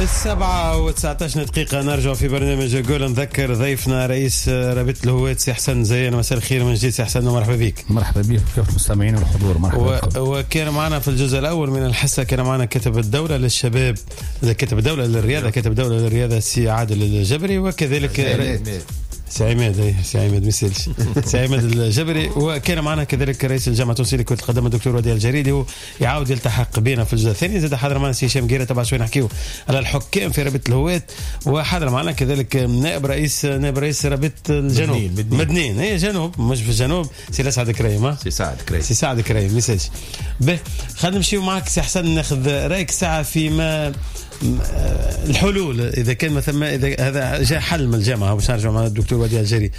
7:19 دقيقة نرجع في برنامج جول. نذكر ضيفنا رئيس رابطة الهواة سي حسن زين. مساء الخير من جديد سي حسن ومرحبا بك. مرحبا بك وكافة المستمعين والحضور. مرحبا. وكان معنا في الجزء الأول من الحصة كان معنا كاتب الدولة للشباب، كاتب الدولة للرياضة، كاتب الدولة للرياضة سي عادل الجبري، وكذلك سي عماد مسيلش سي عماد الجبري، وكان معنا كذلك رئيس الجامعة التونسية لكرة القدم الدكتور وديع الجريدي، ويعاود يلتحق بنا في الجزء الثاني. زاد حاضر معنا سي هشام جيرة تبع شوي نحكيو على الحكام في رابطة الهواة، وحاضر معنا كذلك نائب رئيس رابطة الجنوب مدنين، هي جنوب مش في الجنوب، سي سعد كريم. سي سعد كريم مسيلش. به خلينا نمشيو معك سي حسن، ناخذ رايك ساعة فيما الحلول اذا كان مثلا اذا هذا جاء حل من الجامعه. باش نرجع مع الدكتور وديع الجري.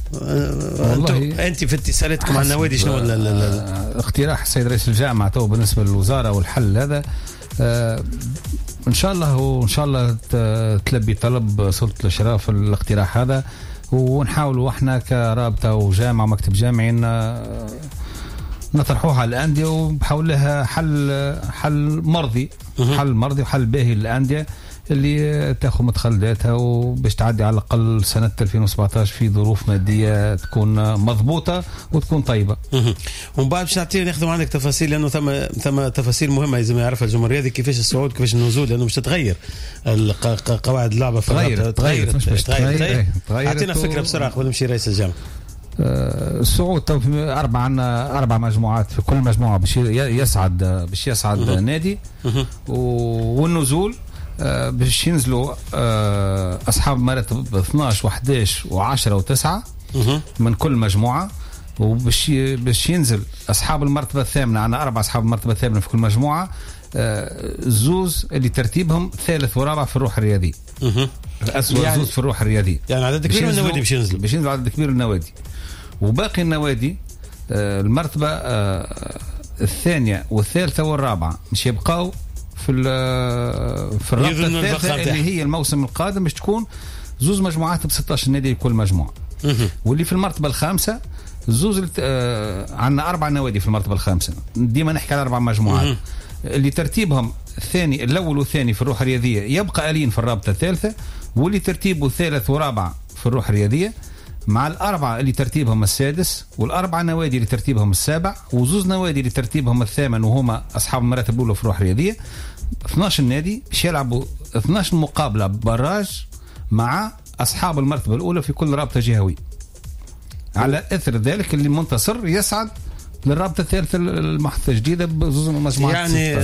انت في اتصالاتكم مع النوادي شنو اقتراح السيد رئيس الجامعه تو بالنسبه للوزاره والحل هذا ان شاء الله تلبي طلب سلطه الاشراف الاقتراح هذا، ونحاولوا احنا كرابطه وجامعه ومكتب جامعي نطرحوها على الأندية وبحاول لها حل مرضي وحل باهي للأندية اللي تاخذ متخلداتها وباش تعدي على الأقل سنة 2017 في ظروف مادية تكون مضبوطة وتكون طيبة. ومن بعد باش ناخذ عندك تفاصيل، لأنه ثم تفاصيل مهمة لازم يعرفها الجمهور هذه، كيفاش الصعود كيفاش النزول، لأنه مش تتغير قواعد اللعبة في تغير. أعطينا فكرة بسرعة قبل نمشي رئيس الجامعة. الصعود عندنا 4 مجموعات، في كل مجموعة باش يصعد نادي، والنزول باش ينزلوا أصحاب مراتب 12 و11 و10 و9 من كل مجموعة، وباش ينزل أصحاب المرتبة الثامنة. عندنا 4 أصحاب المرتبة الثامنة في كل مجموعة، زوز اللي ترتيبهم ثالث ورابع في الروح الرياضية، يعني زوز في الروح الرياضية، يعني عدد كبير من النوادي باش ينزلوا عدد كبير من النوادي. وباقي النوادي المرتبة الثانية والثالثة والرابعة مش يبقاو في الرابطة الثالثة اللي هي الموسم القادم باش تكون زوز مجموعات ب16 نادي كل مجموعة. واللي في المرتبة الخامسة زوز عندنا 4 نوادي في المرتبة الخامسة، ديما نحكي على 4 مجموعات اللي ترتيبهم الثاني الأول والثاني في الروح الرياضية يبقى آلين في الرابطة الثالثة، واللي ترتيبه الثالث ورابع في الروح الرياضية، مع 4 اللي ترتيبهم السادس، وال4 نوادي اللي ترتيبهم السابع، وزوز نوادي اللي ترتيبهم الثامن وهما أصحاب المراتب الأولى في الروح الرياضية. 12 نادي باش يلعبوا 12 مقابلة براج مع أصحاب المرتبة الأولى في كل رابطة جهوية. على أثر ذلك اللي منتصر يصعد للرابطة الثالثة المحطة الجديدة بزوز مجموعات، يعني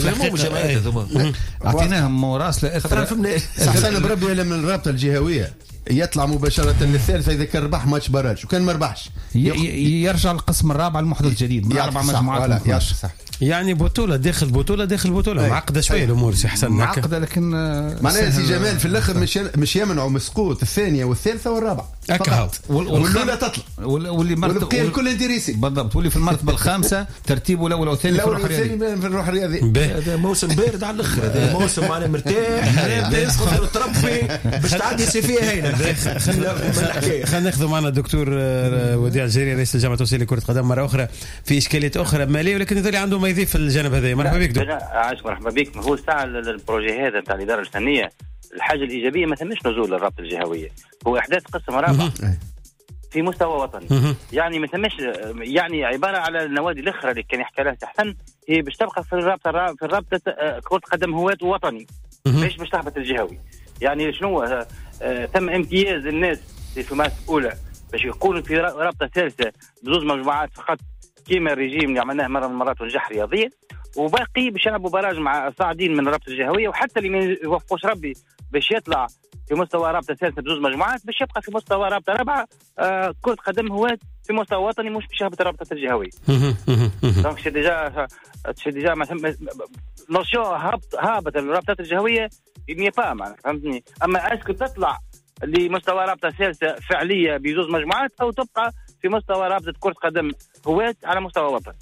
أعطيناهم مراسلة أحسن بربي من الرابطة الجهوية يطلع مباشرة للثالثة إذا كان ربح ماتش براج، وكان ما ربحش يرجع القسم الرابع المحدث الجديد من 4 مجموعات. يعني بطولة داخل بطولة معقدة شوية الأمور سي حسن، معقدة لكن معناها سي جمال في الآخر مش يمنعوا مسقوط الثانية والثالثة والرابعة فقط، والأولى تطلع واللي والبقية الكل انتريسي بالضبط، واللي في المرتبة الخامسة ترتيبه الأول والثاني في الروح الرياضي. هذا موسم بارد على الآخر، هذا موسم معنا مرتاح يسقط التربي باش تعدي سي فيها هنا. خلينا ناخذ معنا الدكتور وديع الجريري رئيس الجامعة التونسية لكرة القدم مرة أخرى في إشكاليات أخرى مالية، ولكن يظل عنده ما يضيف في الجانب هذا. مرحبا بك دكتور. مرحبا بك. هو الساعة البروجي هذا نتاع الإدارة الفنية، الحاجة الإيجابية ما ثمش نزول للرابطة الجهوية، هو إحداث قسم رابع في مستوى وطني. يعني ما ثمش، يعني عبارة على النوادي الأخرى اللي كان يحكي لها أحسن، هي باش تبقى في الرابطة كرة قدم هواة وطني، مش باش تهبط الجهوي. يعني شنو تم امتياز الناس في ماس أولى باش يكونوا في رابطة ثالثة بزوز مجموعات فقط، كيما الرجيم اللي عملناه مرة من المرات ونجح رياضية، وباقي باش يلعبوا براج مع الصاعدين من الرابطة الجهوية، وحتى اللي ما يوفقوش ربي باش يطلع في مستوى رابطة ثالثة بزوز مجموعات باش يبقى في مستوى رابطة رابعة كرة قدم هواة في مستوى وطني، مش باش يهبط الرابطة الجهوية. دونك سي ديجا نوسيون هابط الرابطة الجهوية يبني با معنا، فهمتني؟ أما اسكو تطلع لمستوى رابطة ثالثة فعلية بزوز مجموعات أو تبقى في مستوى رابطة كرة قدم هواة على مستوى وطن.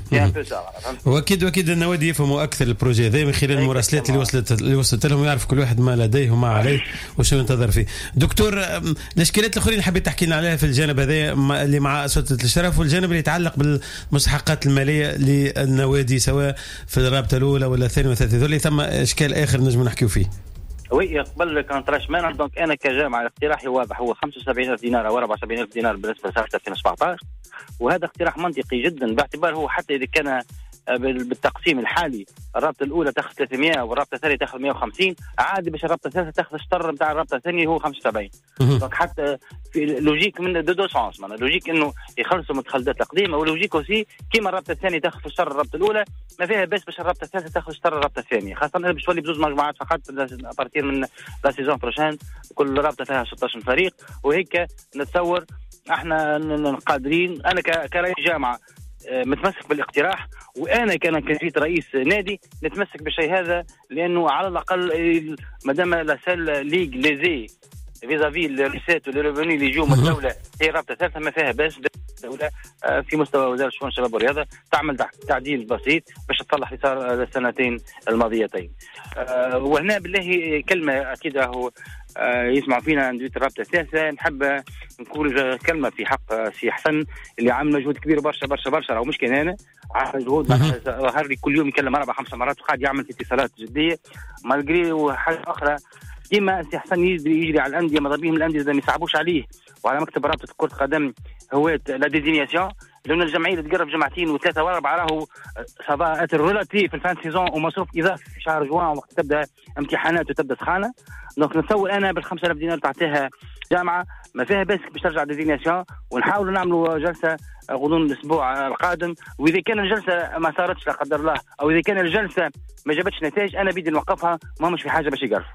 واكيد النوادي يفهموا اكثر البروجي هذا من خلال المراسلات اللي وصلت لهم، يعرف كل واحد ما لديه وما عليه وشو ينتظر فيه. دكتور، الاشكاليات الاخرين حبيت تحكي لنا عليها في الجانب هذا اللي مع سلطة الاشراف، والجانب اللي يتعلق بالمستحقات الماليه للنوادي سواء في الرابطه الاولى ولا الثانيه والثالثه، ثم اشكال اخر نجم نحكيو فيه. وي قبل كونتراش مان. دونك انا كجامعه اقتراحي واضح، هو 75,000 دينار او 74,000 دينار بالنسبه لسنه 2017، وهذا اقتراح منطقي جدا باعتبار هو حتى اذا كان بالتقسيم الحالي الرابطه الاولى تاخذ 300 والرابطه الثانيه تاخذ 150، عادي باش الرابطه الثالثه تاخذ الشطر نتاع الرابطه الثانيه هو 75. دونك حتى في لوجيك من دو سونس، معناها لوجيك انه يخلصوا المتخلدات القديمه، ولوجيك اوسي كيما الرابطه الثانيه تاخذ في الشطر الرابطه الاولى ما فيها باش الرابطه الثالثه تاخذ الشطر الرابطه الثانيه، خاصه باش تولي بزوج مجموعات فقط ابارتير من لا سيزون بروشان، كل رابطه فيها 16 فريق، وهيك نتصور احنا قادرين. انا كرئيس جامعه متمسك بالاقتراح، وانا كنت رئيس نادي نتمسك بالشيء هذا، لانه على الاقل مادام لا سال ليغ ليزي فيزافي الريسيت والريفوني اللي يجوا من الدوله هي رابطه ثالثه ما فيها باس الدوله في مستوى وزاره الشؤون الشباب والرياضه تعمل تعديل بسيط باش تصلح اللي صار السنتين الماضيتين. وهنا بالله كلمه اكيد هو يسمع فينا عند الرابطه الثالثه، نحب نقول كلمه في حق سي حسن اللي عامل مجهود كبير برشا برشا برشا، او مش كان انا عامل مجهود ظهر لي كل يوم يكلم 4-5 مرات وقاعد يعمل في اتصالات جديه مالغري. وحاجه اخرى كيما سي حسن يجري على الانديه ماذا بهم الانديه ما يصعبوش عليه، وعلى مكتب رابطه كره قدم هواة لا ديزينياسيون، لأن الجمعية اللي تقرب جمعتين وثلاثة وأربعة راهو سافا اتر ريلاتيف في الفان سيزون ومصروف إضافي في شهر جوان وقت تبدأ امتحانات وتبدأ سخانة. دونك نتصور أنا بال5,000 دينار تعطيها جامعة ما فيها باسك باش ترجع ديزينياسيون، ونحاول نعملوا جلسة غضون الأسبوع القادم، وإذا كان الجلسة ما صارتش لا قدر الله أو إذا كان الجلسة ما جابتش نتائج أنا بيدي نوقفها، ما مش في حاجة باش يقرف.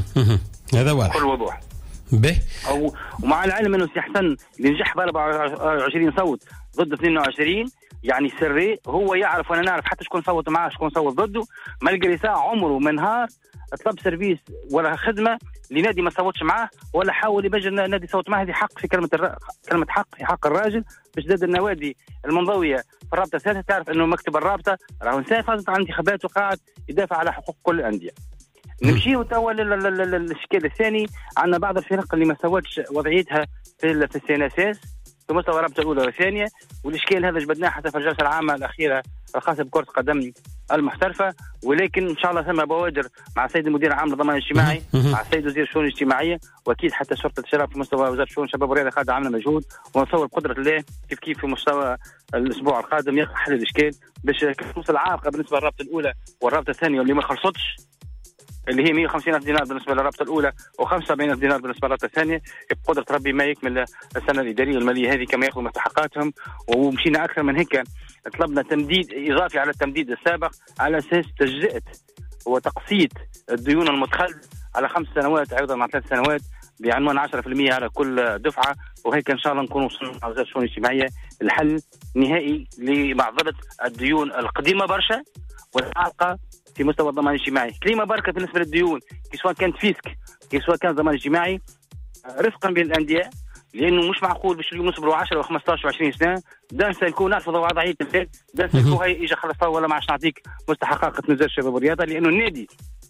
هذا واضح بكل وضوح. به ومع العلم انه سي حسن اللي نجح ب 24 صوت ضد 22 يعني سري، هو يعرف وانا نعرف حتى شكون صوت معاه شكون صوت ضده، ما لقى ساعه عمره من نهار طلب سيرفيس ولا خدمه لنادي ما صوتش معاه ولا حاول يبجل نادي صوت معاه. هذه حق في كلمه حق في حق الراجل باش زاد النوادي المنضويه في الرابطه الثالثه تعرف انه مكتب الرابطه راهو فازت على انتخابات وقاعد يدافع على حقوق كل الانديه. نمشيو توا للاشكال الثاني، عندنا بعض الفرق اللي ما سوتش وضعيتها في السيناساس في مستوى الرابطه الاولى والثانيه، والاشكال هذا جبدناه حتى في الجلسه العامه الاخيره الخاصه بكره القدم المحترفه، ولكن ان شاء الله ثم بوادر مع السيد المدير العام للضمان الاجتماعي مع السيد وزير الشؤون الاجتماعيه، واكيد حتى شرطه الشباب في مستوى وزاره الشؤون الشباب والرياضه قاعده عامله مجهود، ونتصور بقدره الله كيف في مستوى الاسبوع القادم يقع حل الاشكال باش توصل العائقه بالنسبه للرابطه الاولى والرابطه الثانيه واللي ما خلصتش اللي هي 150,000 دينار بالنسبه للرابطه الاولى و75,000 دينار بالنسبه للرابطه الثانيه، بقدره ربي ما يكمل السنه الاداريه الماليه هذه كما ياخذوا مستحقاتهم. ومشينا اكثر من هيك، طلبنا تمديد اضافي على التمديد السابق على اساس تجزئه وتقسيط الديون المتخلف على 5 سنوات عوضا عن 3 سنوات بعنوان 10% على كل دفعه، وهيك ان شاء الله نكون وصلنا مع وزاره الشؤون الاجتماعيه الحل نهائي لمعضله الديون القديمه برشا والعالقه في مستوى الضمان الاجتماعي. كلمه بركه بالنسبه للديون سواء كانت فيسك سواء كان ضمان اجتماعي رفقا بين الانديه، لانه مش معقول باش اليوم نصبروا 10 و15 و20 سنه دا نسالكوا نعرفوا وضعيه البلاد دا نسالكوا هاي اجا خلص ولا ما عادش نعطيك مستحقات وزاره الشباب والرياضه، لانه النادي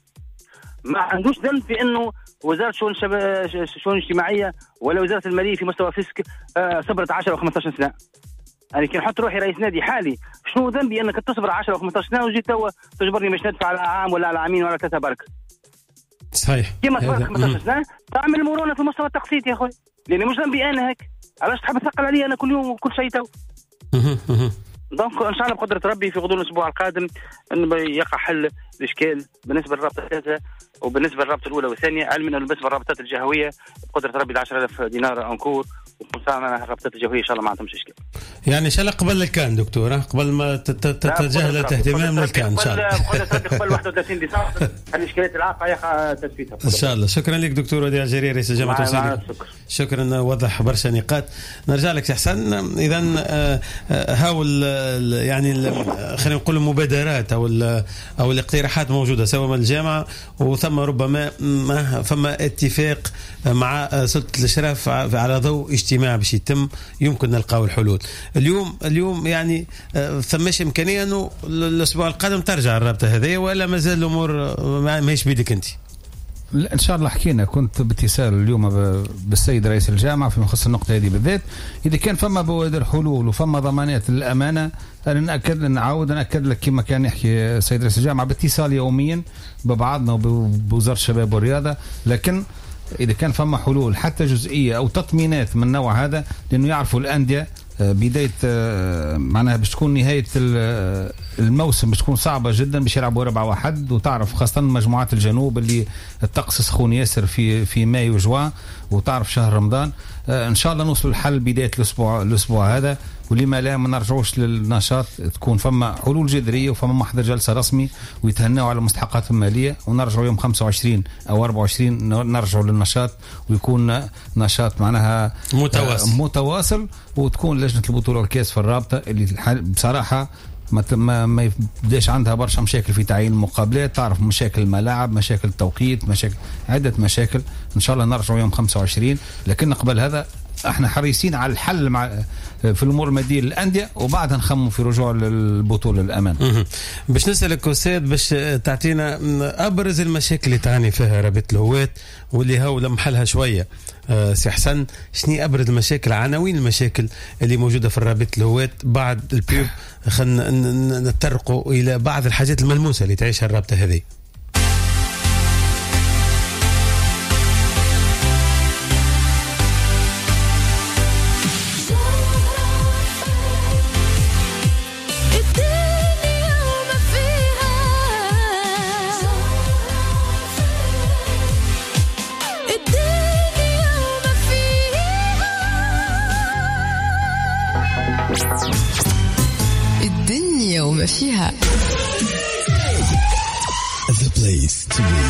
ما عندوش ذنب في انه وزاره الشؤون الاجتماعيه ولا وزاره الماليه في مستوى فيسك صبرت 10 و15 سنه. يعني كي نحط روحي رئيس نادي حالي شنو ذنبي انك تصبر 10 و15 سنه وجيت توا تجبرني باش ندفع على عام ولا على عامين ولا 3 برك. صحيح كيما صبرت 15 سنه تعمل مرونه في مستوى التقسيط يا اخوي، لاني مش ذنبي انا هيك، علاش تحب تثقل علي انا كل يوم وكل شيء تو. دونك ان شاء الله بقدره ربي في غضون الاسبوع القادم انه يقع حل الاشكال بالنسبه للرابطه الثالثه وبالنسبه للرابطه الاولى والثانيه، علما انه بالنسبه للرابطات الجهويه بقدره ربي 10,000 دينار انكور، وكل الرابطات الجهويه ان شاء الله ما عندهمش اشكال. يعني ان شاء الله قبل الكان دكتور، قبل ما تتجاهل الاهتمام للكان ان شاء الله. قبل 31 ديسمبر الاشكالات العاقه يقع تثبيتها ان شاء الله. شكرا لك دكتور وديع الجريري رئيس جامعه وسيله. شكرا، وضح برشا نقاط. نرجع لك حسن. اذا هاول يعني خلينا نقول المبادرات او الاقتراحات موجوده سواء من الجامعه وثم ربما فما اتفاق مع سلطه الاشراف على ضوء اجتماع باش يتم يمكن نلقاو الحلول. اليوم يعني ثماش امكانيه انه الاسبوع القادم ترجع الرابطه هذه ولا مازال الامور ماهيش بيدك انت؟ لا ان شاء الله حكينا. كنت باتصال اليوم بالسيد رئيس الجامعه فيما يخص النقطه هذه بالذات. اذا كان فما بوادر حلول وفما ضمانات للامانه، انا ناكد لك كما كان يحكي السيد رئيس الجامعه باتصال يوميا ببعضنا وبوزاره الشباب والرياضه. لكن اذا كان فما حلول حتى جزئيه او تطمينات من النوع هذا، لانه يعرفوا الانديه بدايه معناها باش تكون نهايه الموسم باش تكون صعبه جدا، باش يلعبوا 4-1. وتعرف خاصه مجموعات الجنوب اللي الطقس سخون ياسر في مايو وجوان، وتعرف شهر رمضان. ان شاء الله نوصل لحل بدايه الاسبوع هذا، ولما لا ما نرجعوش للنشاط، تكون فما حلول جذريه وفما محضر جلسه رسمي ويتهنوا على المستحقات الماليه، ونرجعوا يوم 25 او 24 نرجعوا للنشاط، ويكون نشاط معناها متواصل وتكون لجنه البطوله والكاس في الرابطه اللي بصراحه ما يبداش عندها برشا مشاكل في تعيين المقابلات. تعرف مشاكل الملاعب، مشاكل التوقيت، عدة مشاكل. إن شاء الله نرجع يوم 25. لكن قبل هذا احنا حريصين على الحل في الامور الماديه للانديه، وبعدها نخمم في رجوع للبطوله للامانه. باش نسالك أستاذ باش تعطينا ابرز المشاكل اللي تعاني فيها رابطه الهوات واللي هو لمحلها شويه. سي حسن، شنو ابرز المشاكل، عناوين المشاكل اللي موجوده في رابطه الهوات بعد البيوب؟ خلينا نتطرقوا الى بعض الحاجات الملموسه اللي تعيشها الرابطه هذه. الدنيا وما فيها. The place to be.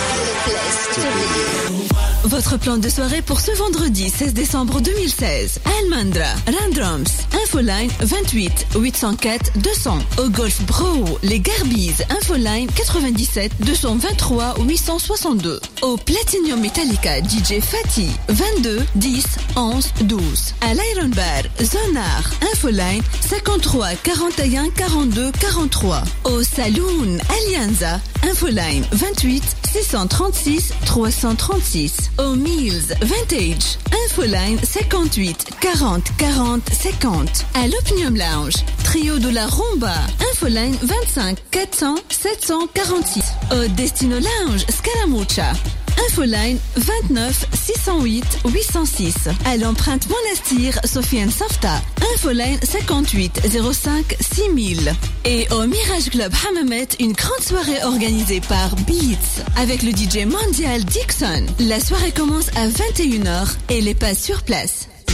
Votre plan de soirée pour ce vendredi 16 décembre 2016. Almandra, Randroms, Infoline 28 804 200. Au Golf Bro, les Garbies, Infoline 97 223 862. Au Platinum Metallica DJ Fatih 22 10 11 12. À l'Iron Bar, Zonar, Infoline 53 41 42 43. Au Saloon Alianza, Infoline 28 636 336. Au Mills Vintage, Infoline 58 40 40 50. À l'Opinium Lounge, Trio de la Rumba, Infoline 25 400 746. Au Destino Lounge Scaramuccia, Infoline 29 608 806. À l'Empreinte Monastir Sofiane Safta, Infoline 58 05 6000. Et au Mirage Club Hammamet, une grande soirée organisée par Beats avec le DJ mondial Dixon. La soirée commence à 21h et les passes sur place.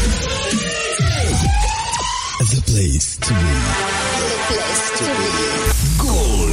The place to be. The place to be. Goal.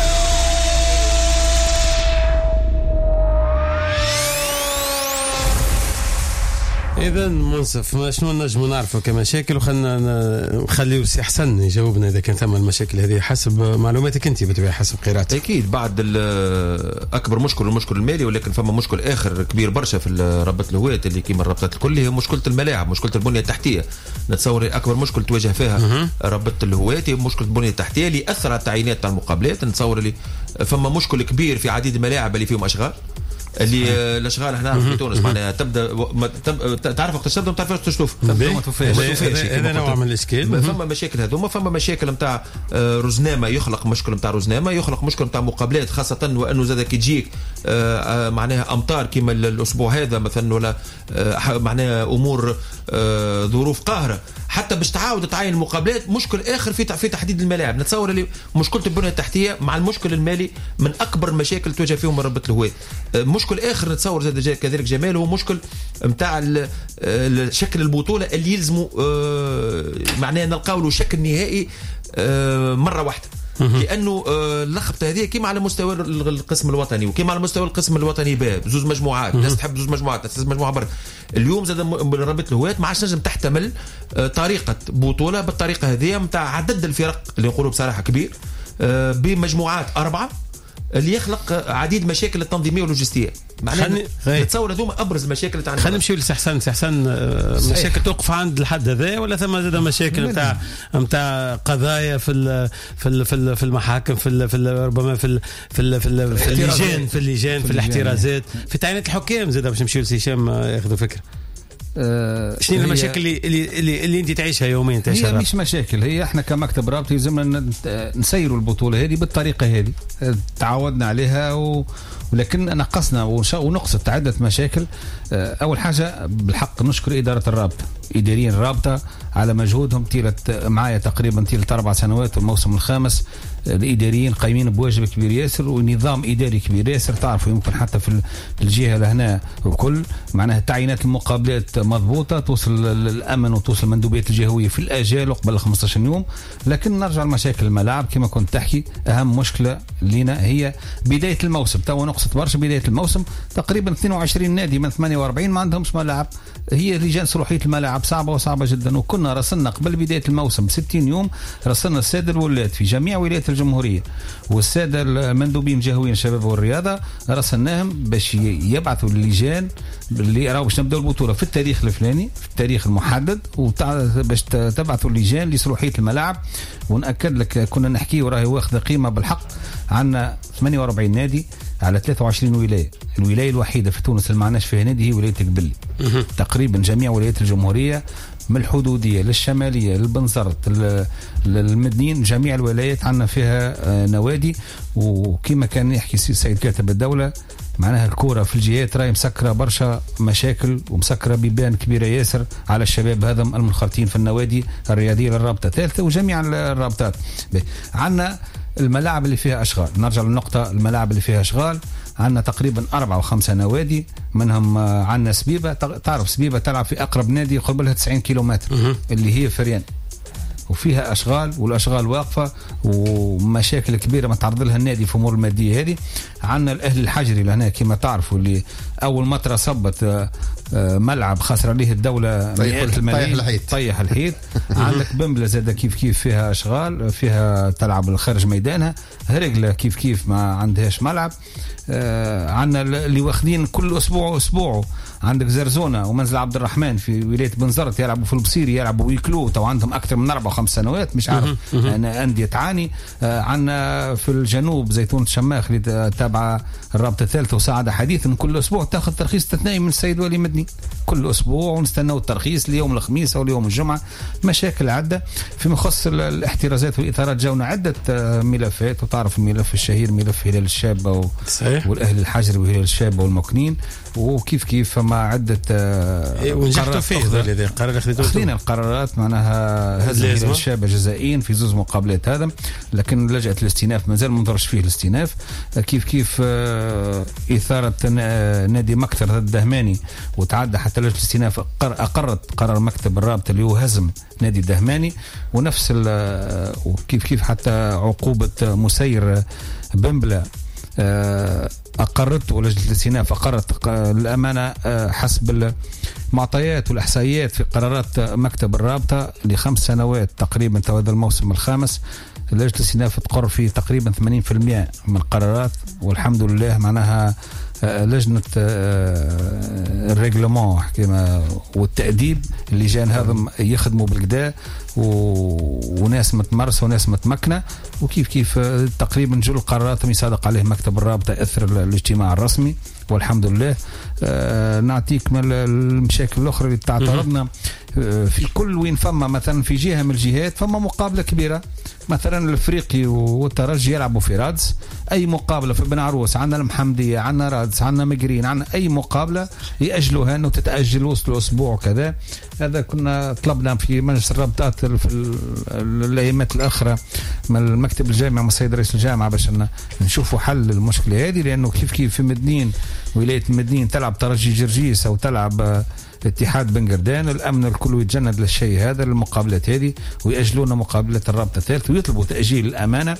إذا منصف شنو نجموا نعرفوا كمشاكل، وخلنا نخليو سي حسن يجاوبنا إذا كان ثم المشاكل هذه حسب معلوماتك أنت بتبيع حسب قراءتك. أكيد بعد أكبر مشكل المشكل المالي، ولكن فما مشكل آخر كبير برشا في رابطة الهوات اللي كيما الرابطات الكل، هي مشكلة الملاعب، مشكلة البنية التحتية. نتصور أكبر مشكل تواجه فيها رابطة الهوات هي مشكلة البنية التحتية اللي أثر على التعيينات تاع المقابلات. نتصور اللي فما مشكل كبير في عديد الملاعب اللي فيهم أشغال، اللي الاشغال احنا في تونس معناها تعرف وقت تبدا ما تعرفش تشوف، هذا نوع من الاشكال. فما مشاكل هذوما، فما مشاكل نتاع رزنامه، يخلق مشكل نتاع رزنامه، يخلق مشكل نتاع مقابلات، خاصه وانه زاد كي تجيك معناها امطار كيما الاسبوع هذا مثلا، ولا معناها امور ظروف قاهره حتى باش تعاود تعاين المقابلات. مشكل اخر في تحديد الملاعب. نتصور اللي مشكله البنيه التحتيه مع المشكل المالي من اكبر المشاكل تواجه فيهم رابطه الهوات. مشكل اخر نتصور زاد كذلك جمال هو مشكل نتاع شكل البطوله اللي يلزموا معناها نلقاو له شكل نهائي مره واحده، لانه اللخبطه هذه كيما على مستوى القسم الوطني وكيما على مستوى القسم الوطني باب زوز مجموعات، الناس تحب زوز مجموعات، تحب مجموعه برا. اليوم زاد رابطه الهوات ما عادش نجم تحتمل طريقه بطوله بالطريقه هذه نتاع عدد الفرق اللي نقولوا بصراحه كبير، بمجموعات 4 اللي يخلق عديد مشاكل التنظيميه واللوجستيه. معناها نتصور هذوما ابرز المشاكل تاع. خلينا نمشيو لسحسن مشاكل توقف عند الحد هذا ولا ثم زاد مشاكل نتاع قضايا في المحاكم في ربما في اللجان في الاحترازات في تعيينات الحكام زاد باش نمشيو لسيشام ياخذوا فكره. شنو المشاكل اللي انت تعيشها يوميا؟ هي مش مشاكل، هي احنا كمكتب رابطه يلزمنا نسيروا البطوله هذه بالطريقه هذه تعودنا عليها ولكن نقصنا ونقصت عده مشاكل. اول حاجه بالحق نشكر اداره الرابطه، اداريين الرابطه على مجهودهم معايا تقريبا 4 سنوات والموسم الخامس. الاداريين قايمين بواجب كبير ياسر ونظام اداري كبير ياسر. تعرفوا يمكن حتى في الجهه لهنا وكل معناها تعيينات المقابلات مضبوطه توصل للامن وتوصل المندوبيات الجهويه في الاجال وقبل 15 يوم. لكن نرجع لمشاكل الملاعب كما كنت تحكي. اهم مشكله لنا هي بدايه الموسم. تو نقصت برشا بدايه الموسم، تقريبا 22 نادي من 48 ما عندهمش ملاعب. هي لجان صلاحيه الملاعب صعبه جدا. وكنا رسلنا قبل بدايه الموسم 60 يوم رسلنا الساده الولاة في جميع ولايات الجمهوريه والساده المندوبين الجهويين الشباب والرياضه، رسلناهم باش يبعثوا اللجان اللي راهو باش نبداو البطوله في التاريخ الفلاني في التاريخ المحدد، باش تبعثوا اللجان لصلاحيه الملاعب. ونأكد لك كنا نحكي وراهي واخذه قيمه بالحق. عندنا 48 نادي على 23 ولايه. الولايه الوحيده في تونس اللي معناش فيها نادي هي ولايه قبلي. تقريبا جميع ولايات الجمهوريه من الحدوديه للشماليه للبنزرت للمدنيين جميع الولايات عندنا فيها نوادي. وكما كان يحكي سيد كاتب الدوله معناها الكوره في الجهات راهي مسكره برشا مشاكل ومسكره بيبان كبيره ياسر على الشباب هذا المنخرطين في النوادي الرياضيه للرابطه الثالثه وجميع الرابطات. عندنا الملاعب اللي فيها اشغال. نرجع للنقطه الملاعب اللي فيها اشغال. عندنا تقريبا 4 أو 5 نوادي منهم عندنا سبيبه. تعرف سبيبه تلعب في اقرب نادي قرب 90 كيلومتر اللي هي فريان، وفيها اشغال والاشغال واقفه ومشاكل كبيره ما تعرض لها النادي في امور الماديه هذه. عندنا الاهلي الحجري لهنا كما تعرفوا اللي اول مره صبت ملعب خسر عليه الدوله مئات الملايين طيح الحيط. عندك بمبله زاد كيف فيها اشغال، فيها تلعب خارج ميدانها. هرقله كيف ما عندهاش ملعب. عندنا اللي واخدين كل اسبوع عندك زرزونه ومنزل عبد الرحمن في ولايه بنزرت يلعبوا في البصيري يلعبوا ويكلو. تو عندهم اكثر من 4 أو 5 سنوات مش عارف انا انديه تعاني. عندنا في الجنوب زيتون الشماخ اللي تابعه الرابطه الثالثه وساعده حديث من كل اسبوع تاخذ ترخيص استثنائي من السيد ولي مدني كل اسبوع ونستناو الترخيص ليوم الخميس او ليوم الجمعه. مشاكل عده فيما يخص الاحترازات والاثارات. جاونا عده ملفات وتعرف الملف الشهير ملف هلال الشابه والاهلي الحجري وهلال الشابه والمكنين وكيف فما عده ونجحتوا فيه قرار اخذنا القرارات معناها هز هلال الشابه جزائيين في 2 مقابلات هذا. لكن لجأت الاستئناف مازال ما نظرش فيه الاستئناف. كيف اثاره نادي مكتر ضد الدهماني وتعدى حتى لجنه الاستئناف اقرت قرار مكتب الرابطه اللي هو هزم نادي الدهماني. ونفس وكيف حتى عقوبه مسير بمبله أقرت ولجنة الاستئناف أقرت الأمانة حسب المعطيات والإحصائيات في قرارات مكتب الرابطة ل5 سنوات تقريبا تو هذا الموسم الخامس. لجنة الاستئناف تقر في تقريبا 80% من القرارات. والحمد لله معناها لجنة الريغلمون والتأديب اللجان هذا يخدموا بالكدا وناس متمرسة وناس متمكنة. وكيف تقريبا جل القرارات يصادق عليه مكتب الرابطة أثر الاجتماع الرسمي والحمد لله. نعطيك من المشاكل الأخرى اللي تعترضنا في كل وين فما مثلا في جهة من الجهات فما مقابلة كبيرة مثلا الافريقي والترجي يلعبوا في رادس. اي مقابله في بن عروس عندنا المحمديه عندنا رادس عندنا مقرين عندنا اي مقابله ياجلوها انه تتاجل وسط الاسبوع وكذا. هذا كنا طلبنا في مجلس الرابطات في الايامات الاخرى من المكتب الجامعي مع السيد رئيس الجامعه باش نشوفوا حل للمشكله هذه. لانه كيف في مدنين ولايه مدنين تلعب ترجي جرجيس او تلعب اتحاد بن قردان الامن الكل يتجند للشيء هذا للمقابلات هذه ويأجلون مقابلات الرابطه الثالث ويطلبوا تأجيل الامانه.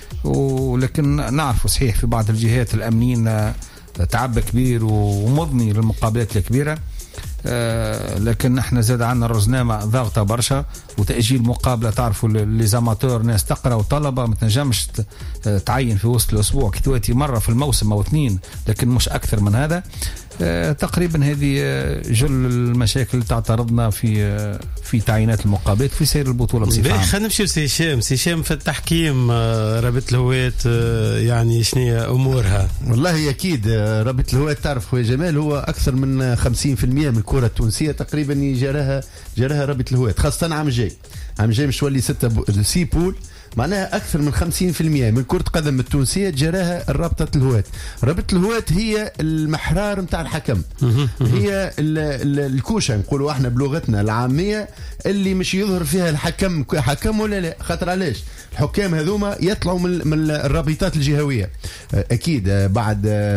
ولكن نعرف صحيح في بعض الجهات الامنيين تعب كبير ومضني للمقابلات الكبيره. لكن احنا زاد عندنا الرزنامه ضاغطه برشا، وتاجيل مقابله تعرفوا لي زاماتور ناس تقرا وطلبه ما تنجمش تعين في وسط الاسبوع كتواتي مره في الموسم او اثنين، لكن مش اكثر من هذا. تقريبا هذه جل المشاكل اللي تعترضنا في تعيينات المقابلات في سير البطوله بصفه عامه. خلينا نمشيو سي هشام في التحكيم. رابطه الهوات يعني شنو امورها؟ والله اكيد رابطه الهوات تعرف يا جمال هو اكثر من 50% من الكره التونسيه تقريبا جراها رابطه الهوات، خاصه عام جاي مش ولي 6 بول، معناها أكثر من 50% من كرة قدم التونسية جراها الرابطة الهوات. رابطة الهوات هي المحرار متاع الحكم، هي الكوشة نقولوا احنا بلغتنا العامية اللي مش يظهر فيها الحكم حكم ولا لا. خاطر علاش الحكام هذوما يطلعوا من الرابطات الجهوية، أكيد بعد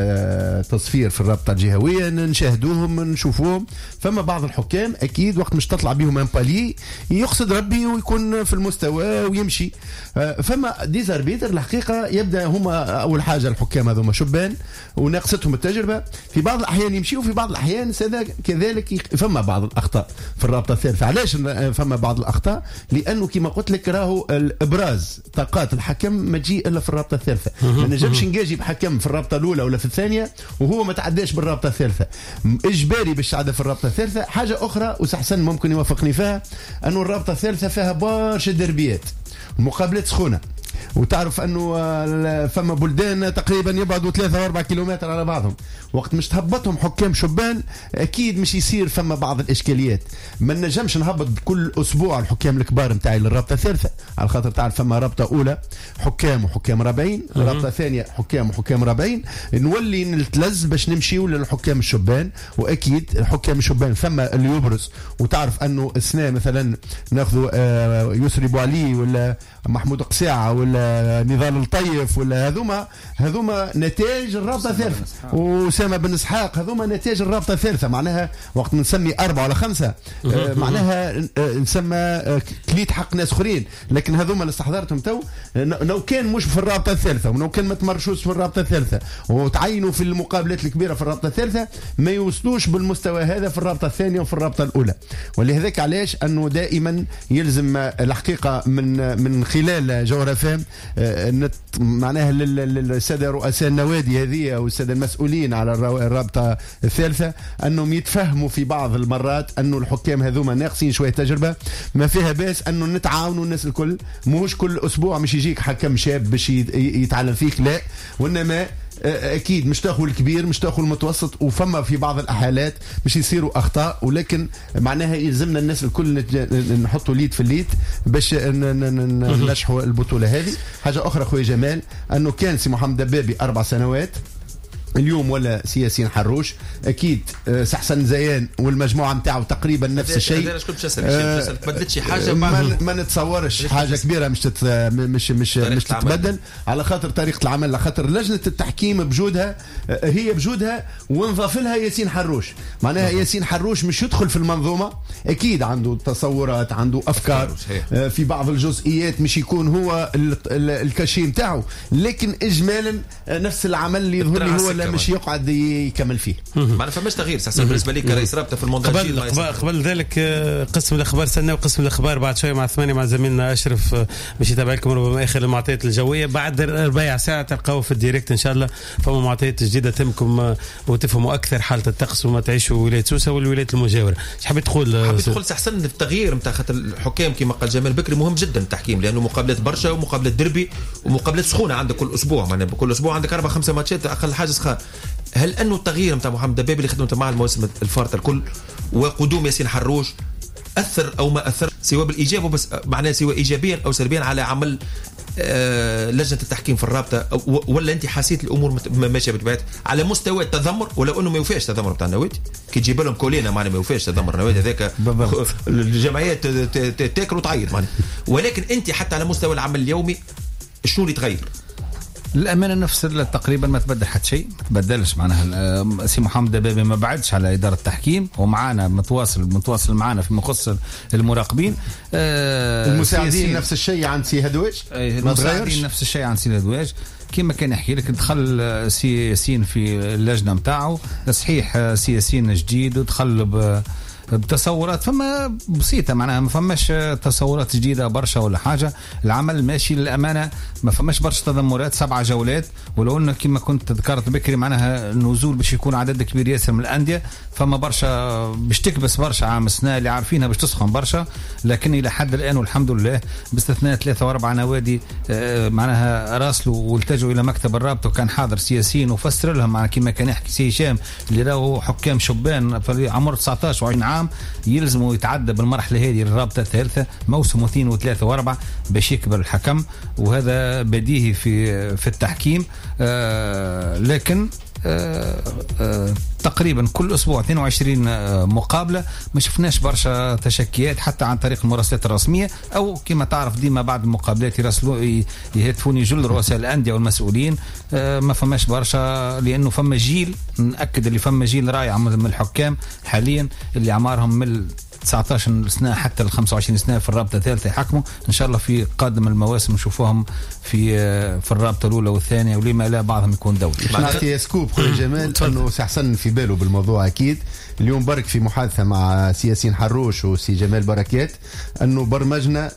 تصفير في الرابطة الجهوية نشاهدوهم نشوفوهم. فما بعض الحكام أكيد وقت مش تطلع بيهم امبالي يقصد ربي ويكون في المستوى ويمشي. فما ديزاربيتر الحقيقة يبدأ هما أول حاجة الحكام هذوما شبان وناقصتهم التجربة، في بعض الأحيان يمشي وفي بعض الأحيان كذلك فما بعض الأخطاء في الرابطة الثالثة. علاش فما بعض الأخطاء؟ لأنه كما قلت لك راهو الإبراز طاقات الحكم ما تجي إلا في الرابطة الثالثة. ما نجمش نجي بحكم في الرابطة الأولى ولا في الثانية وهو ما تعداش بالرابطة الثالثة، إجباري باش تعدى في الرابطة الثالثة. حاجة أخرى وسحسن ممكن يوافقني فيها أنه الرابطة الثالثة فيها برشا دربيات مقابلات سخونة، وتعرف انه فما بلدان تقريبا يبعدوا 3 و4 كيلومتر على بعضهم. وقت مش تهبطهم حكام شبان اكيد مش يصير فما بعض الاشكاليات. ما نجمش نهبط كل اسبوع الحكام الكبار نتاعي للرابطه الثالثه، على خاطر تعرف فما رابطه اولى حكام وحكام رابعين، رابطه ثانيه حكام وحكام رابعين، نولي نتلز باش نمشيو للحكام الشبان. واكيد الحكام الشبان فما اللي يبرز، وتعرف انه السنه مثلا ناخذوا يسري بوعلي ولا محمود قساعه ولا نضال الطيف ولا هذوما نتاج الرابطه الثالثه، وسامة بن اسحاق هذوما نتاج الرابطه الثالثه. معناها وقت نسمي 4 ولا 5 معناها نسمى كليت حق ناس اخرين، لكن هذوما اللي استحضرتهم تو لو كان مش في الرابطه الثالثه ولو كان ما تمرشوش في الرابطه الثالثه وتعينوا في المقابلات الكبيره في الرابطه الثالثه ما يوصلوش بالمستوى هذا في الرابطه الثانيه وفي الرابطه الاولى. ولهذاك علاش انه دائما يلزم الحقيقه من خلال جغرافيا معناها للساده رؤساء النوادي هذه والساده المسؤولين على الرابطه الثالثه انهم يتفهموا في بعض المرات انه الحكام هذوما ناقصين شويه تجربه. ما فيها باس انه نتعاونوا الناس الكل، مش كل اسبوع مش يجيك حكم شاب باش يتعلم فيك، لا، وانما اكيد مش تاخذ الكبير مش تاخذ المتوسط، وفما في بعض الحالات مش يصيروا اخطاء، ولكن معناها يلزمنا الناس الكل نحطوا ليد في الليد باش ننجحوا البطوله هذه. حاجه اخرى خويا جمال انه كان سي محمد دبابي 4 سنوات اليوم ولا سياسين حروش، اكيد سحسن زيان والمجموعه نتاعو تقريبا نفس الشيء. انا شكون تبدلت شي حاجه ما نتصورش حاجه كبيره مش تتبدل على خاطر طريقه العمل، على خاطر لجنه التحكيم بجودها هي بجودها ونضاف لها ياسين حروش. معناها ياسين حروش مش يدخل في المنظومه، اكيد عنده تصورات عنده افكار في بعض الجزئيات مش يكون هو الكاشي نتاعو، لكن اجمالا نفس العمل اللي يظهر لي هو مش يقعد يكمل فيه. ما فماش تغيير سحسن بالنسبه لي كرئيس رابطه في المونديال. قبل ذلك قسم الاخبار سنه وقسم الاخبار بعد شويه مع 8 مع زميلنا اشرف باش يتابع لكم ربما اخر المعطيات الجويه. بعد ربع ساعه تلقاو في الديريكت ان شاء الله فما معطيات جديده تهمكم وتفهموا اكثر حاله الطقس وما تعيشوا ولايه سوسه والولايات المجاوره. ايش حبيت تقول؟ حبيت تقول سحسن التغيير نتاع خاطر الحكام كما قال جمال بكري مهم جدا التحكيم، لانه مقابلات برشا ومقابلات دربي ومقابلات سخونه عندك كل اسبوع، معناها كل اسبوع عندك 4-5 ماتشات اقل حاجه سخان. هل انه التغيير نتاع محمد دبابي اللي خدمته مع الموسم الفارطه الكل وقدوم ياسين حروش اثر او ما اثر سواء بالايجاب وبس معناه سواء ايجابيا او سلبيا على عمل لجنه التحكيم في الرابطه، ولا انت حسيت الامور ماشيه بطبيعتها على مستوى التذمر؟ ولو انه ما يوفاش تذمر بتاع النوادي كي تجيب لهم كولينا معناه ما يوفاش تذمر النوادي هذاك الجمعيات تاكل وتعيط معناه، ولكن انت حتى على مستوى العمل اليومي شنو اللي تغير؟ الأمانة نفس تقريبا ما تبدل حتى شيء، ما تبدلش. معناها سي محمد دبابي ما بعدش على إدارة التحكيم ومعانا متواصل معانا في مخص المراقبين. المساعدين نفس الشيء عن سي هدواج، المساعدين نفس الشيء عن سي هدواج. كما كان يحكي لك دخل سي ياسين في اللجنه نتاعو صحيح، سي ياسين جديد ودخل بتصورات فما بسيطه، معناها ما فماش تصورات جديده برشا ولا حاجه. العمل ماشي للامانه، ما فماش برشا تذمرات، 7 جولات، ولو انه كما كنت ذكرت بكري معناها النزول باش يكون عدد كبير ياسر من الانديه، فما برشا باش تكبس برشا عام السنه اللي عارفينها باش تسخن برشا، لكن الى حد الان والحمد لله باستثناء 3 و4 نوادي معناها راسلوا والتجوا الى مكتب الرابطه، وكان حاضر سياسيين وفسر لهم معناها كما كان يحكي سي هشام اللي راهو حكام شبان في عمر 19 و20 عام يلزموا يتعدى بالمرحله هذه الرابطه الثالثه موسم 2 و3 و4 باش يكبر الحكم، وهذا بديهي في التحكيم. لكن تقريبا كل اسبوع 22 مقابله، ما شفناش برشا تشكيات حتى عن طريق المراسلات الرسميه، او كما تعرف ديما بعد المقابلات يراسلوا يهتفون جل رؤساء الانديه والمسؤولين، ما فماش برشا، لانه فما جيل ناكد اللي فما جيل رائع من الحكام حاليا اللي اعمارهم من 19 سنه حتى ال 25 سنه في الرابطه الثالثه يحكموا. ان شاء الله في قادم المواسم نشوفوهم في الرابطه الاولى والثانيه، ولما لا بعضهم يكون دولي. نعطي سكوب خويا جمال انه سحسن في باله بالموضوع اكيد. اليوم برك في محادثه مع سي ياسين حروش وسي جمال بركات انه برمجنا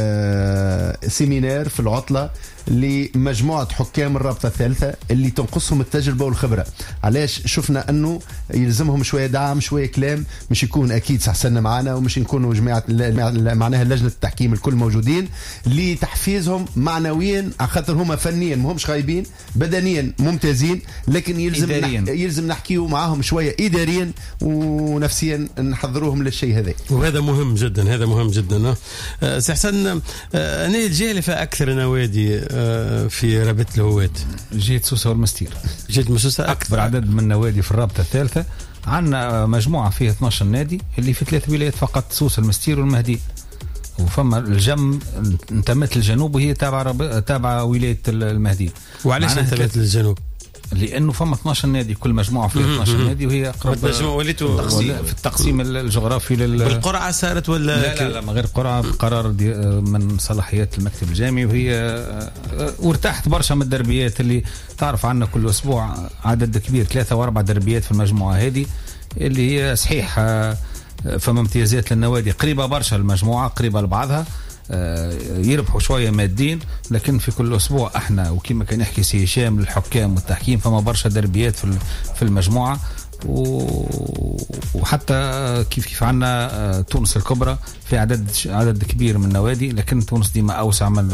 سيمينار في العطله لمجموعة حكام الرابطة الثالثة اللي تنقصهم التجربة والخبرة. علاش؟ شفنا أنه يلزمهم شوية دعم شوية كلام، مش يكون أكيد سحسنا معنا ومش يكونوا جماعة معناها لجنة التحكيم الكل موجودين لتحفيزهم معنويا، خاطر هما فنيا مهمش خايبين، بدنيا ممتازين، لكن يلزم نحكيو معاهم شوية إداريا ونفسيا نحضروهم للشيء هذا، وهذا مهم جدا. هذا مهم جدا. سحسن أنا الجهة اللي فيها أكثر نوادي في رابطة الهوات جيت سوسة والمستير، جيت مسوسة أكبر عدد من النوادي في الرابطة الثالثة. عندنا مجموعة فيها 12 نادي اللي في 3 ولايات فقط، سوسة المستير والمهدي، وفما الجم انتمت للجنوب وهي تابعة ولاية المهدي. وعلاش انتمت للجنوب؟ لانه فما 12 نادي، كل مجموعه فيها 12 نادي، وهي اقرب في التقسيم الجغرافي بالقرعه صارت ولا لا من غير قرعه، بقرار من صلاحيات المكتب الجامعي، وهي وارتحت برشا من الدربيات اللي تعرف عنا كل اسبوع عدد كبير 3 و4 دربيات في المجموعه هذه، اللي هي صحيح فما امتيازات للنوادي قريبه برشا، المجموعه قريبه لبعضها، يربحوا شويه مادين، لكن في كل اسبوع احنا وكما كان يحكي سي هشام للحكام والتحكيم فما برشا دربيات في المجموعه. وحتى كيف عندنا تونس الكبرى في عدد كبير من النوادي، لكن تونس ديما اوسع من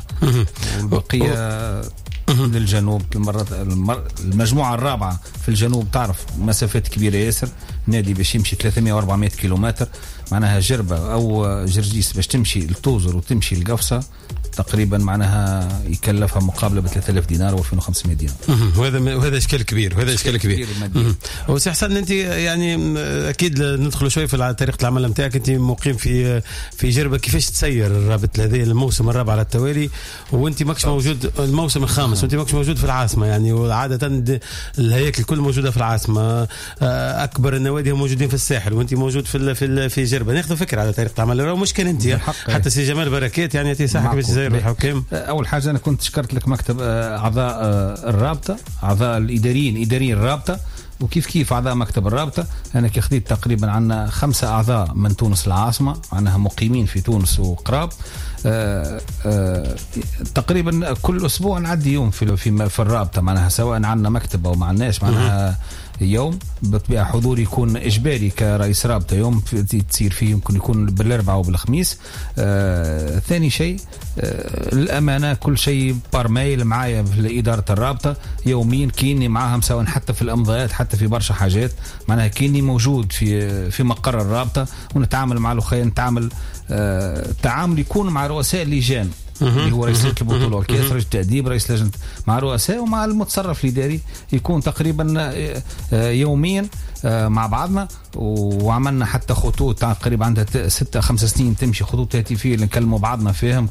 البقيه للجنوب. المجموعة الرابعة في الجنوب تعرف مسافات كبيرة ياسر، نادي باش يمشي 300 و 400 كيلومتر، معناها جربة أو جرجيس باش تمشي لتوزر وتمشي لقفصة تقريبا معناها يكلفها مقابله ب 3000 دينار و 2500 دينار. وهذا اشكال كبير، وهذا اشكال كبير. وسي حسن انت يعني اكيد ندخلوا شوي في طريقه العمل نتاعك، انت مقيم في جربه، كيفاش تسير الرابط هذا الموسم الرابع على التوالي وانت ماكش موجود الموسم الخامس وانت ماكش موجود في العاصمه؟ يعني وعاده الهياكل الكل موجوده في العاصمه، اكبر النوادي هم موجودين في الساحل وانت موجود في جربه. ناخذ فكره على طريقه العمل، مش كان انت حتى سي جمال بركات يعني انت صاحبك باش تسير الحكام. اول حاجه انا كنت شكرت لك مكتب اعضاء الرابطه، اعضاء اداريين الرابطه، وكيف اعضاء مكتب الرابطه. انا كي خديت تقريبا عندنا 5 اعضاء من تونس العاصمه، معناها مقيمين في تونس وقراب. تقريبا كل اسبوع نعدي يوم في الرابطه، معناها سواء عندنا مكتب او ما عندناش، معناها يوم بالطبيعه حضور يكون اجباري كرئيس رابطه، يوم تصير فيه يمكن يكون بالاربعاء وبالخميس. ثاني شيء الامانه كل شيء بارميل معايا في اداره الرابطه يوميا، كيني معاهم سواء حتى في الامضاءات حتى في برشا حاجات، معناها كيني موجود في مقر الرابطه، ونتعامل مع الاخوان، نتعامل تعامل يكون مع رؤساء اللجان اللي هو رئيس البطوله والكاس، رئيس التأديب، رئيس لجنه، مع رؤساء ومع المتصرف الاداري، يكون تقريبا يوميا مع بعضنا. وعملنا حتى خطوط تقريبا عندها 6-5 سنين تمشي، خطوط هاتفيه اللي نكلموا بعضنا فيهم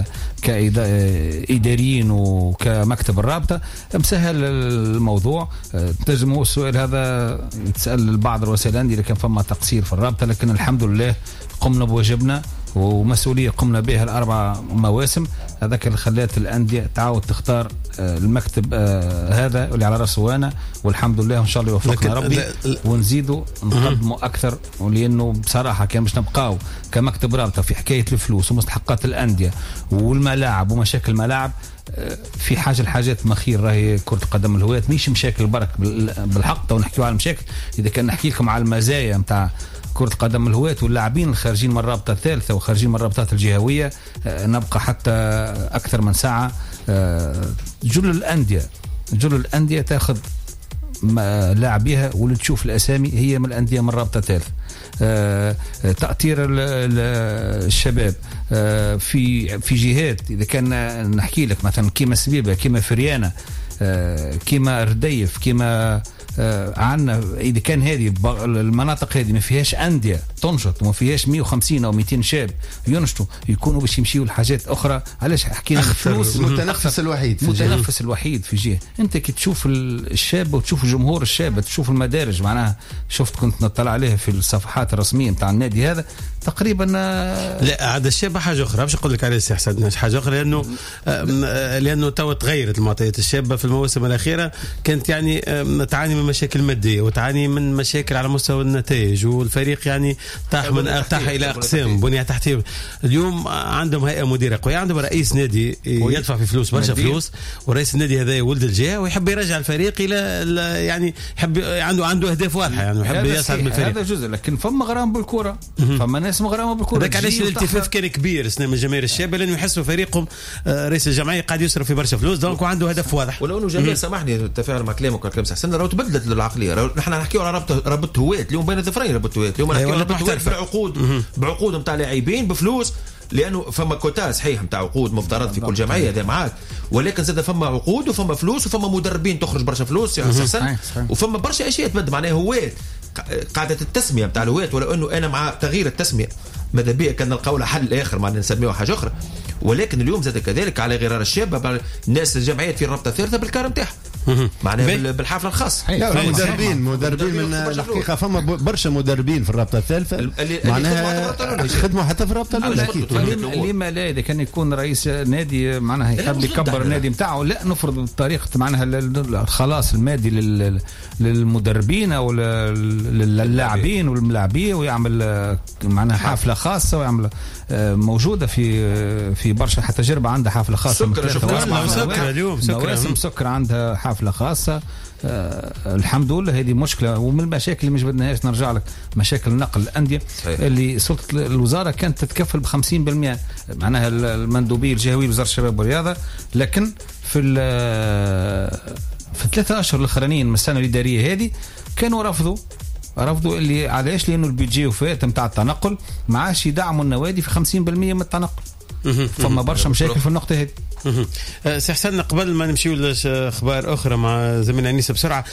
كإداريين وكمكتب الرابطه. مسهل الموضوع. تنجموا السؤال هذا يتسال بعض رؤساء الانديه اللي كان فما تقصير في الرابطه، لكن الحمد لله قمنا بواجبنا ومسؤوليه قمنا بها الاربع مواسم. هذاك اللي خلات الانديه تعاود تختار المكتب هذا اللي على راسه انا، والحمد لله ان شاء الله يوفقنا ربي ونزيدوا نقدموا اكثر. ولانه بصراحه كان باش نبقاو كمكتب رابطه في حكايه الفلوس ومستحقات الانديه والملاعب ومشاكل الملاعب، في الحاجات مخير راهي كرة القدم الهواة مش مشاكل برك بالحق. تو نحكيو على المشاكل، إذا كان نحكي لكم على المزايا متاع كرة القدم الهواة واللاعبين الخارجين من الرابطة الثالثة وخارجين من الرابطات الجهوية نبقى حتى أكثر من ساعة. جل الأندية تأخذ لاعبيها واللي تشوف الأسامي هي من الأندية من الرابطة الثالثة. تأثير الشباب في جهات، إذا كان نحكي لك مثلا كيما سبيبة، كيما فريانة، كيما رديف، كيما عنا، إذا كان هذه المناطق هذه ما فيهاش أندية تنشط وما فيهاش 150 أو 200 شاب ينشطوا يكونوا باش يمشيوا لحاجات أخرى. علاش حكينا الفلوس متنفس الوحيد في جهة. أنت كي تشوف الشاب وتشوف جمهور الشاب، تشوف المدارج، معناها شفت كنت نطلع عليها في الصفحات الرسمية متاع النادي هذا تقريبا. لا هذا الشاب حاجة أخرى، باش أقول لك عليه السي حسن حاجة أخرى، لأنه تو تغيرت المعطيات. الشابة في المواسم الأخيرة كانت يعني تعاني من مشاكل مادية وتعاني من مشاكل على مستوى النتائج، والفريق يعني طاح إلى أقسام بنية تحتية. اليوم عندهم هيئة مديرة قوية، عندهم رئيس نادي يدفع في فلوس برشا فلوس، ورئيس النادي هذا ولد الجهة ويحب يرجع الفريق إلى يعني يحب عنده أهداف واضحة، يعني يحب يسعد بالفريق. هذا جزء، لكن فما غرام بالكرة، فما ناس مغرامة بالكرة. هذاك علاش الالتفاف كان كبير سنة الجماهير الشابة، لأنه يحسوا فريقهم رئيس الجمعية قاعد يصرف في برشا فلوس، دونك وعنده هدف واضح. ولو انه جميل سامحني التفاعل مع كلامك كلام حسن، راه تبدلت العقليه. نحن نحكيو على رابطه هواة اليوم بين الظفرين، رابطه هواة اليوم نحكيو على رابطه هواة بعقود نتاع لاعبين بفلوس، لانه فما كوتا صحيح نتاع عقود مفترض في كل جمعيه هذا معاك، ولكن زاد فما عقود وفما فلوس وفما مدربين تخرج برشا فلوس يا حسن، وفما برشا اشياء تبدل. معناها هواة قاعده التسميه نتاع الهواة، ولو انه انا مع تغيير التسميه ماذا بيا كان نلقاو له حل اخر، ما نسميوه حاجه اخرى. ولكن اليوم زاد كذلك على غرار الشابه الناس الجمعيات في الرابطه الثالثه بالكارم تاعها، معناها بالحافله الخاص. مدربين من الحقيقه فما برشا مدربين في الرابطه الثالثه معناها خدموا حتى في الرابطه الاولى. لما لا اذا كان يكون رئيس نادي معناها يحب يكبر النادي نتاعو، لا نفرض بطريقه معناها الخلاص المادي للمدربين او للاعبين والملاعبيه، ويعمل معناها حافله خاصه، ويعمل موجوده في برشا حتى جربه عندها حافله خاصه. سكر اليوم سكر عندها حافله خاصه. الحمد لله. هذه مشكله، ومن المشاكل اللي مش بدناش نرجع لك مشاكل نقل الانديه اللي سلطه الوزاره كانت تتكفل ب 50% معناها المندوبيه الجهويه لوزاره الشباب والرياضه، لكن في 3 أشهر الاخرانيين من السنه الاداريه هذه كانوا رفضوا اللي علاش؟ لانه البيجي وفات نتاع التنقل ما عادش يدعموا النوادي في 50% من التنقل. فما برشا مشاكل في النقطه هذه. سي حسن، قبل ما نمشيو لاخبار اخرى مع زميلنا انيسه بسرعه،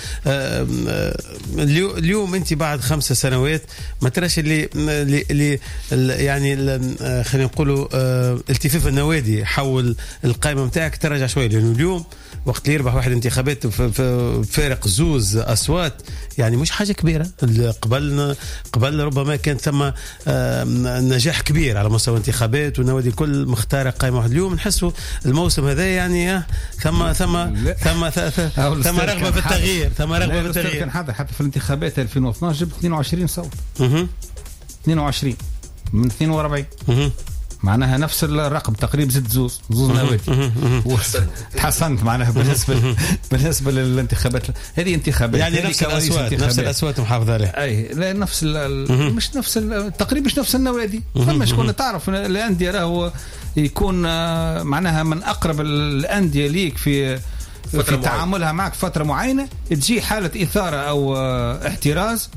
اليوم انت بعد 5 سنوات ما تراش اللي يعني خلينا نقولوا التفاف النوادي حول القائمه نتاعك تراجع شويه، لانه اليوم وقت اللي يربح واحد انتخابات فارق 2 أصوات يعني مش حاجه كبيره. قبل ربما كان ثم نجاح كبير على مستوى انتخابات والنوادي الكل مختاره قائمه واحده. اليوم نحسوا الموسم هذا يعني ثم رغبه في التغيير، كان حتى في الانتخابات 2012 جبت 22 صوت 22 من 42 معناها نفس الرقم تقريبا، زدت زوز نوادي تحسنت معناها بالنسبه للانتخابات هذه. انتخابات يعني نفس الاصوات محافظه عليها، اي لا نفس مش نفس تقريبا مش نفس النوادي. فما شكون تعرف الانديه راهو يكون معناها من اقرب الانديه ليك في تعاملها معك فتره معينه، تجي حاله اثاره او احتراز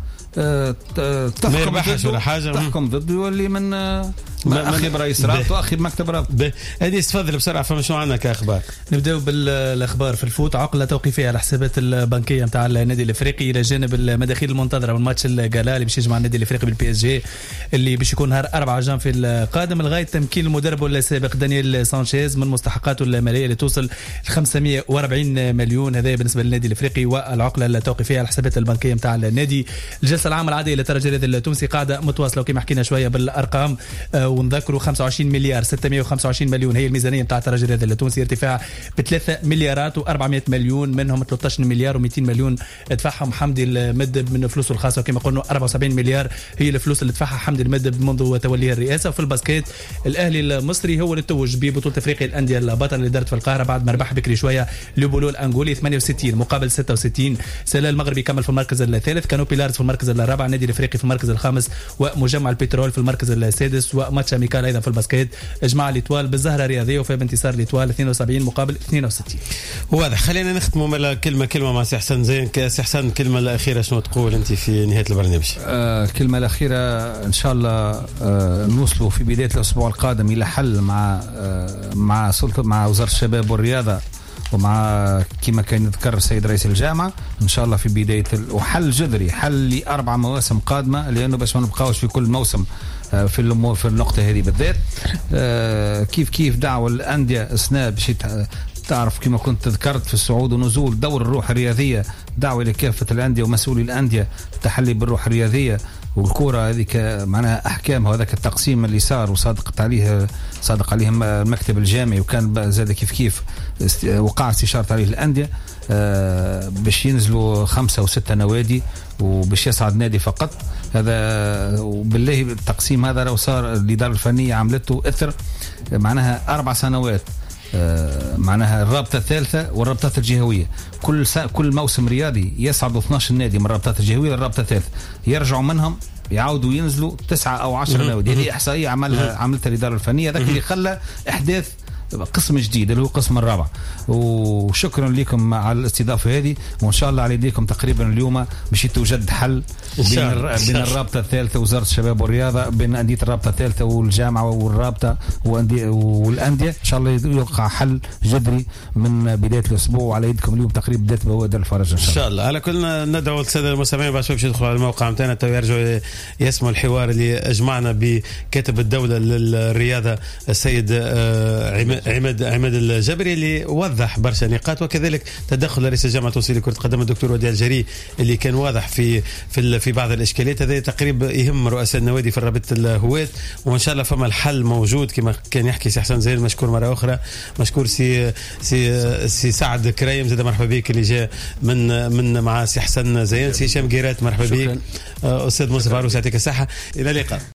تحكم ضده، واللي من اخي برئيس رابطه واخي بمكتب رابطه. هذه استفضل بسرعه. فما شنو عندنا كاخبار؟ نبداو بالاخبار في الفوت. عقله توقيفيه على الحسابات البنكيه نتاع النادي الافريقي الى جانب المداخيل المنتظره من ماتش الجالا اللي باش يجمع النادي الافريقي بالبي اس جي اللي باش يكون نهار 4 جانفي القادم، لغايه تمكين المدرب السابق دانيال سانشيز من مستحقاته الماليه اللي توصل 540 مليون. هذا بالنسبه للنادي الافريقي والعقله التوقيفيه على الحسابات البنكيه نتاع النادي. الجلسه العامه العاديه للترجي التونسي قاعده متواصله، وكما حكينا شويه بالارقام ونذكروا 25 مليار 625 مليون هي الميزانيه نتاع الترجي الرياضي التونسي، ارتفاع ب 3 مليارات و400 مليون، منهم 13 مليار و200 مليون دفعهم حمدي المدب من فلوسه الخاصه، وكما قلنا 74 مليار هي الفلوس اللي دفعها حمدي المدب منذ توليه الرئاسه. وفي الباسكيت الاهلي المصري هو اللي توج ببطوله افريقيا الانديه البطل اللي دارت في القاهره بعد ما ربح بكري شويه لوبولو الانغولي 68 مقابل 66. سلال المغربي كمل في المركز الثالث، كانوا بيلارز في المركز الرابع، النادي الافريقي في المركز الخامس، ومجمع البترول في المركز السادس. وماتش ميكال ايضا في الباسكيت اجمع ليتوال بالزهره الرياضيه وفي انتصار ليتوال 72 مقابل 62. واضح. خلينا نختموا كلمه مع سي حسن زين. سي حسن الكلمه الاخيره شنو تقول انت في نهايه البرنامج؟ الكلمه الاخيره ان شاء الله نوصلوا في بدايه الاسبوع القادم الى حل مع سلطه مع وزاره الشباب والرياضه ومع كما كان يذكر السيد رئيس الجامعه ان شاء الله في بدايه وحل جذري، حل ل4 مواسم قادمه، لانه باش ما نبقاوش في كل موسم في النقطه هذه بالذات. كيف دعوه الانديه سناب باش تعرف كما كنت ذكرت في الصعود ونزول دور الروح الرياضيه، دعوه لكافه الانديه ومسؤولي الانديه التحلي بالروح الرياضيه والكره هذيك معناها احكام هذاك التقسيم اللي صار وصادق عليه المكتب الجامعي، وكان زاد كيف وقع استشاره عليه الانديه باش ينزلوا 5 و6 نوادي وباش يصعد نادي فقط. هذا وبالله التقسيم هذا لو صار الاداره الفنيه عملته اثر معناها 4 سنوات، معناها الرابطه الثالثه والرابطات الجهويه كل موسم رياضي يصعدوا 12 نادي من الرابطات الجهويه للرابطه الثالثه، يرجعوا منهم يعودوا ينزلوا 9 أو 10 نوادي. هذه احصائيه عملتها الاداره الفنيه، ذاك اللي خلى احداث قسم جديد اللي هو قسم الرابع. وشكرا لكم على الاستضافه هذه، وان شاء الله على يديكم تقريبا اليوم باش يتوجد حل بين الرابطه الثالثه وزاره الشباب والرياضه، بين انديه الرابطه الثالثه والجامعه والرابطه والانديه، ان شاء الله يوقع حل جذري من بدايه الاسبوع، وعلى يدكم اليوم تقريبا بدايه بوادر الفرج ان شاء الله. على كل ندعو الساده المستمعين باش يدخلوا على الموقع نتاعنا يرجعوا يسمعوا الحوار اللي اجمعنا بكاتب الدوله للرياضه السيد عماد الجبري اللي وضح برشا نقاط، وكذلك تدخل رئيس الجامعه التونسيه لكره القدم الدكتور وديع الجري اللي كان واضح في بعض الاشكاليات. هذا تقريبا يهم رؤساء النوادي في رابطه الهواة، وان شاء الله فما الحل موجود كما كان يحكي سي حسن زين. مشكور مره اخرى، مشكور سي سعد كريم زاد مرحبا بك اللي جاء من مع سي حسن زين. سي هشام قيرات مرحبا بك. استاذ مصطفى عروس يعطيك الصحه، الى اللقاء.